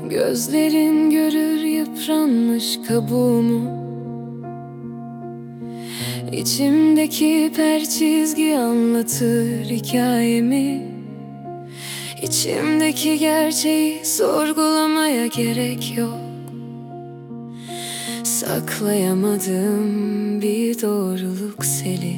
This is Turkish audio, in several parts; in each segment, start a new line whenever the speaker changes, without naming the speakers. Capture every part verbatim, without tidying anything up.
Gözlerin görür yıpranmış kabuğumu, İçimdeki per çizgi anlatır hikayemi. İçimdeki gerçeği sorgulamaya gerek yok. Saklayamadığım bir doğruluk seli.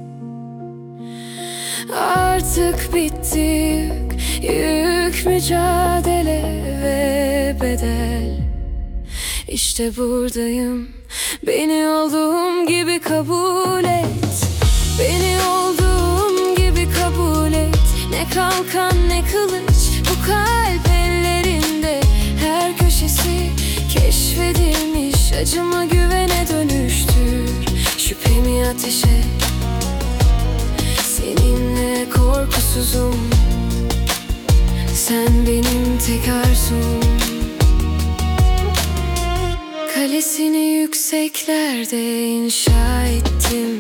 Artık bitti yük, yük mücadele ve bedel. İşte buradayım, beni olduğum gibi kabul et. Beni olduğum gibi kabul et. Ne kalkan ne kılıç, bu kalp ellerinde. Her köşesi keşfedilmiş, acıma güvene dönüştür. Şüphemi ateşe, seninle korkusuzum. Sen benim tek arzum. Kalesini yükseklerde inşa ettim.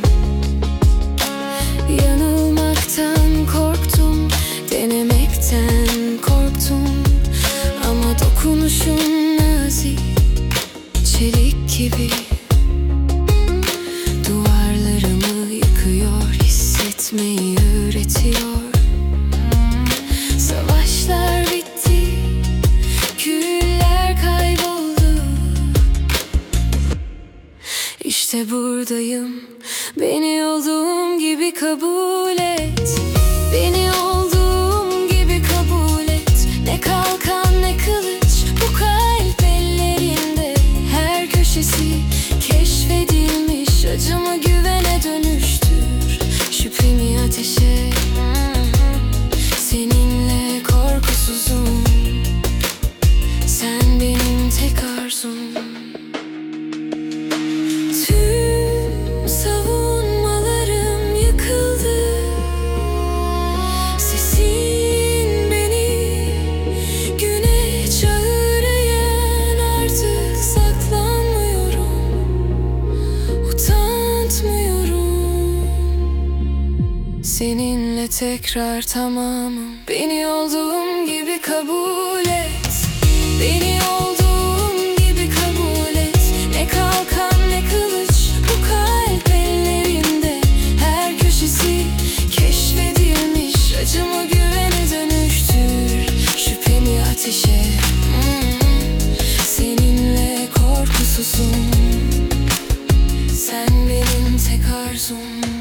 Yanılmaktan korktum, denemekten korktum. Ama dokunuşun nazik, çelik gibi. Duvarlarımı yıkıyor, hissetmeyi öğretiyor. Savaşlar bitti, küller kayboldu. İşte buradayım, beni olduğum gibi kabul et. Beni olduğum gibi kabul et. Ne kalkan ne kılıç, bu kalp ellerinde. Her köşesi keşfedilmiş, acıma güvene dönüştür. Şüphemi ateşe, seninle korkusuzum. Sen benim tek arzum. Tüm savunmalarım yıkıldı. Sesin beni güne çağırayan, artık saklanmıyorum, utanmıyorum. Seninle tekrar tamamım. Beni olduğum gibi kabul et. Beni olduğum gibi kabul et. Ne kalkan ne kılıç, bu kalp ellerinde. Her köşesi keşfedilmiş, acıma güvene dönüştür. Şüphemi ateşe, hmm, seninle korkusuzum. Sen benim tek arzum.